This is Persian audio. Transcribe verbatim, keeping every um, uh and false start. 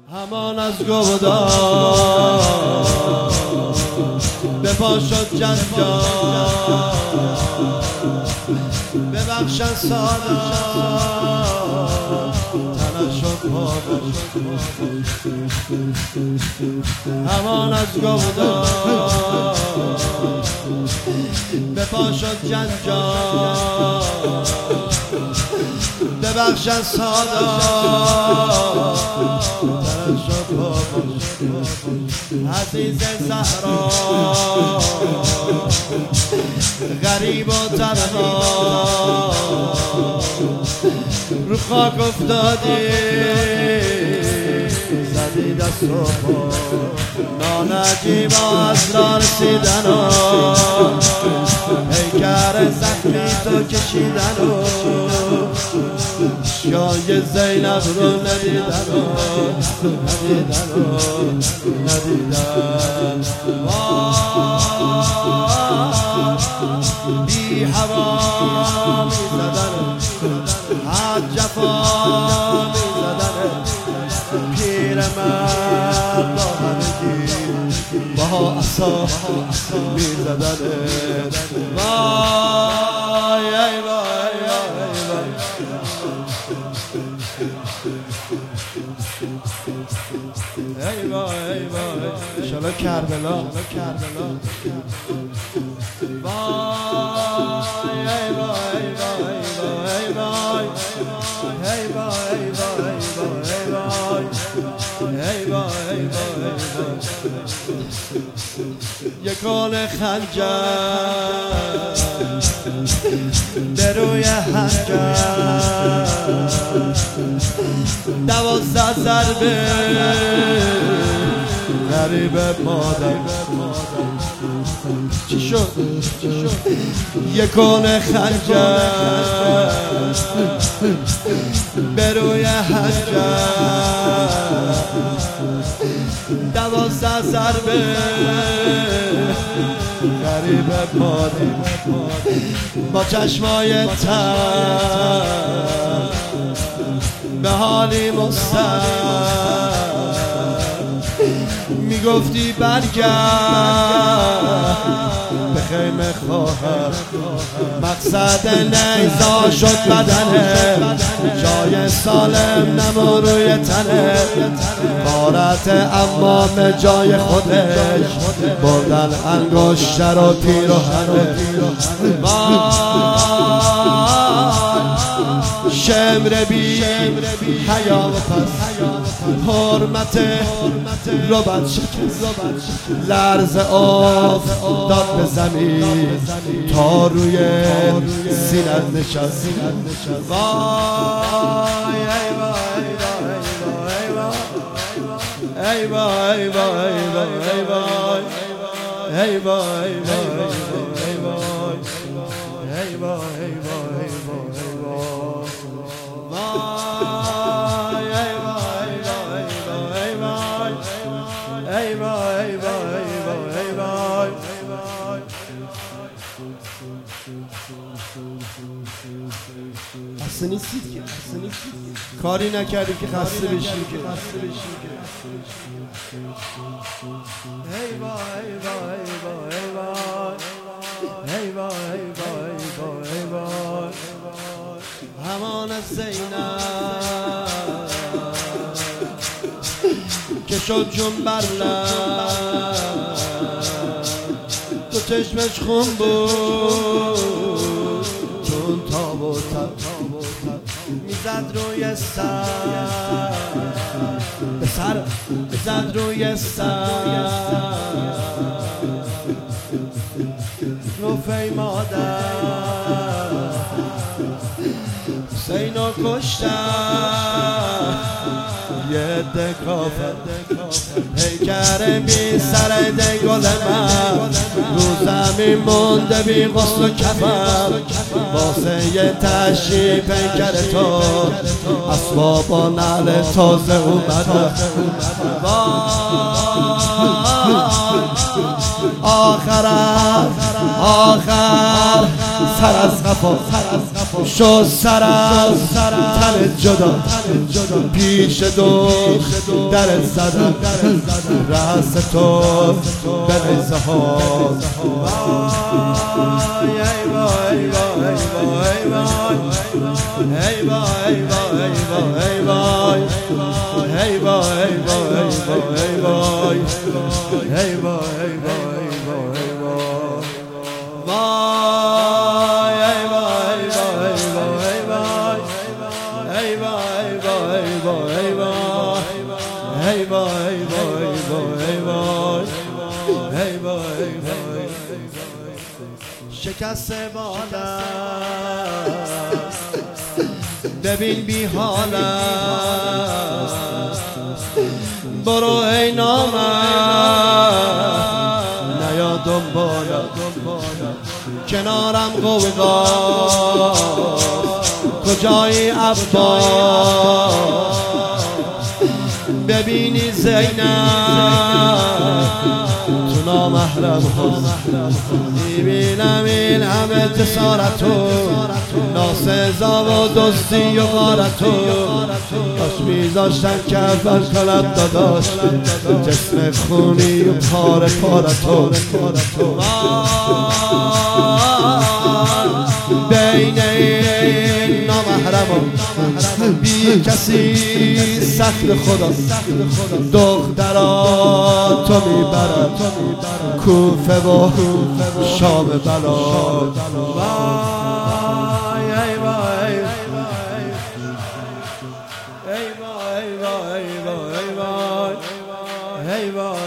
همان از گودار به پا شد جنجال، ببخشن سادات تنش شد پابش. همان از گودار به پا شد جنجال، ببخشن سادات تنش شد پابش. عزیز زهرا غریب و تنها رو خاک افتادی، زدی دست و پا نانجیبا از را رسیدن و پیکر زخمی تو کشیدن و شای زینب رو ندیدن و ندیدن و ندیدن. بی هوا می زدن، حد جفا می زدن، پیر مرد با همگی با عصا می زدن. وای ای وای ای وای ای وای انشالله کربلا کربلا. وای ای وای ای وای ای وای ای وای ای وای ای وای یکان خنجر به روی حنجر، دوازده ضربه غریب مادر. چی شد؟ یکان خنجر به روی حنجر، دوازده ضربه غریب مادر. با چشمای تر به حالی مستر میگفتی برگرد به خیمه خواهر. مقصد نیزا شد بدنه، جای سالم نمو روی تنه. غارت امام جای خودش بردن انگشتر و پیراهنه. شمر بی حیا و پس حرمت رو بد شکست، لرز آف داد به زمین تا روی سینت نشست. وای ای وای ای وای ای وای ای وای ای وای ای وای ای وای خسته نیستید که کاری نکردی که خسته بشی که. ای وای ای وای ای وای ای وای ای وای همان از زینب که شد چون برلن، تو چشمش خون بود چون تاب و تب میزد روی سر به سر میزد روی سر. نوفه مادر حسینو کشتن، یه عده کافر پیکر بی سر ده گل من رو زمین مونده بی غسل و کفن. واسه یه تشریف پیکر تو اسباب و نعل تازه اومده. آخر آخر سر از قفا شد سر از تن جدا پیش دو در زدن رأس تو به نیزه ها ای وای ای وای ای وای ای وای ای وای ای وای ای وای ای وای ای وای شکست بالم ببین بی حالم برو ای نامم نیا دنبالم کنارم قوقا کجایی عباس ببینی زینب تو نامحرم هست میبینم این همه جسارتو ناسزا و دستی و غارتو کاش میذاشتن که اول کلت داداش جسم خونی و پاره پارتو بین این نامحرم بی کسی سخت خدا دخترات تو میبرد کوفه و شام بلا ای وای ای وای ای وای ای وای ای وای